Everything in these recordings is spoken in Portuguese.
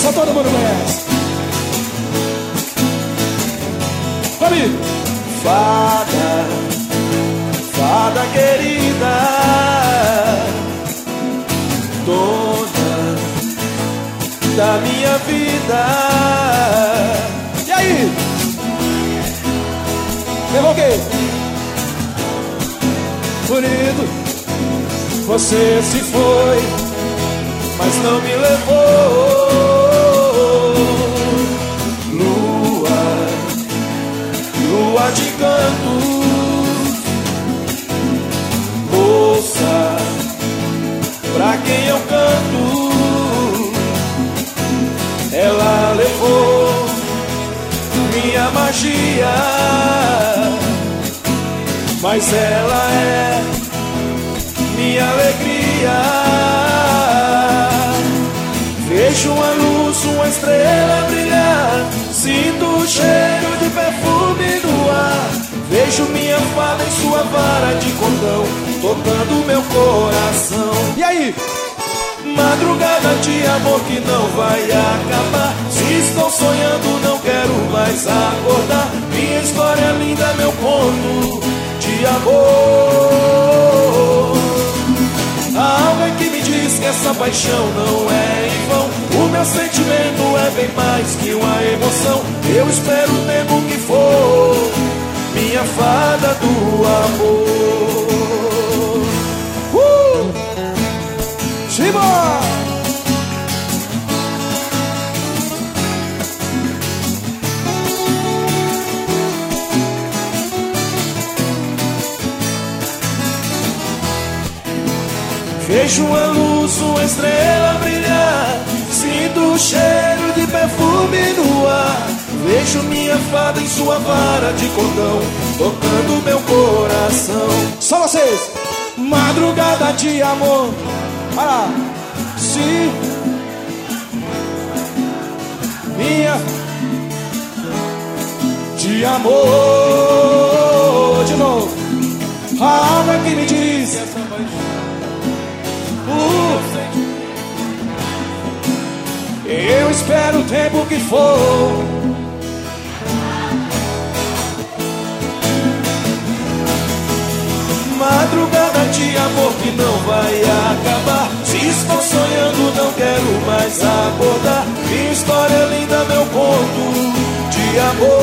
Essa todo mundo conhece. Comigo. Fada, fada querida, dona da minha vida. E aí? Levou o quê? Bonito. Você se foi, mas não me levou. Lua de canto, moça, pra quem eu canto. Ela levou minha magia, mas ela é minha alegria. Vejo uma luz, uma estrela brilhar, sinto o cheiro de perfume no ar. Vejo minha fada em sua vara de cordão, tocando meu coração. E aí? Madrugada de amor que não vai acabar. Se estou sonhando, não quero mais acordar. Minha história é linda, meu conto de amor. Há alguém que me diz que essa paixão não é em vão. O meu sentimento é bem mais que uma emoção. Eu espero o tempo que for, minha fada do amor. Simbora! Vejo uma luz, uma estrela brilhar, sinto o cheiro de perfume no ar. Vejo minha fada em sua vara de cordão, tocando meu coração. Só vocês! Madrugada de amor. Olha lá. Se minha de amor. De novo. A alma que me diz eu espero o tempo que for. Madrugada de amor que não vai acabar. Se estou sonhando, não quero mais acordar. Minha história é linda, meu conto de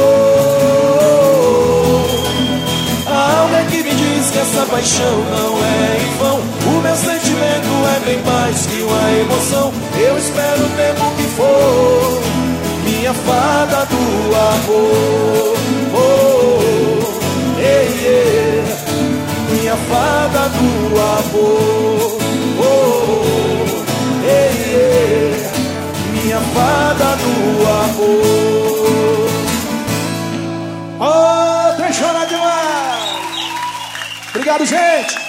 amor. Há alguém que me diz que essa paixão não é em vão. O meu sentimento é bem mais que uma emoção. Eu espero o tempo que for, minha fada do amor. Minha fada do amor. Minha fada do amor. Oh, tem chorado demais. Obrigado, gente.